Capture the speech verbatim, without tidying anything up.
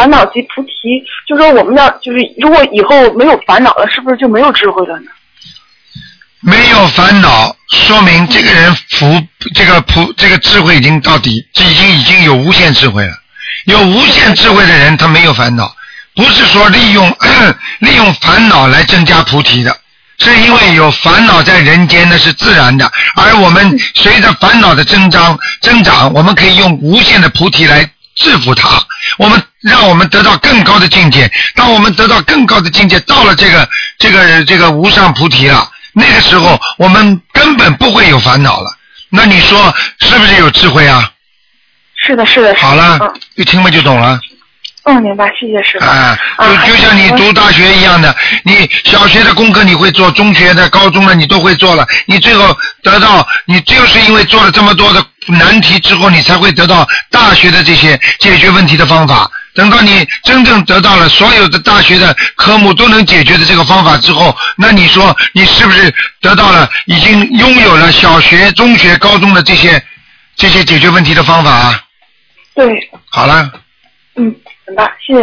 烦恼即菩提，就说我们要就是如果以后没有烦恼了，是不是就没有智慧了呢？ 没有烦恼，说明这个人福，这个普，这个智慧已经到底，这已经已经有无限智慧了。有无限智慧的人，他没有烦恼，不是说利用利用烦恼来增加菩提的，是因为有烦恼在人间，那是自然的。而我们随着烦恼的增长增长，我们可以用无限的菩提来制服它，我们让我们得到更高的境界。当我们得到更高的境界，到了这个这个这个无上菩提了，那个时候我们根本不会有烦恼了。那你说是不是有智慧啊？ 是的，是的。 好了， 嗯、 一听嘛就懂了。 嗯，明白，谢谢师傅。 啊，就就像你读大学一样的，你小学的功课你会做，中学的、高中的你都会做了，你最后得到，你就是因为做了这么多的难题之后，你才会得到大学的这些解决问题的方法。等到你真正得到了所有的大学的科目都能解决的这个方法之后，那你说你是不是得到了，已经拥有了小学、中学、高中的这些这些解决问题的方法啊？ 对。 好了。 嗯，明白，谢谢。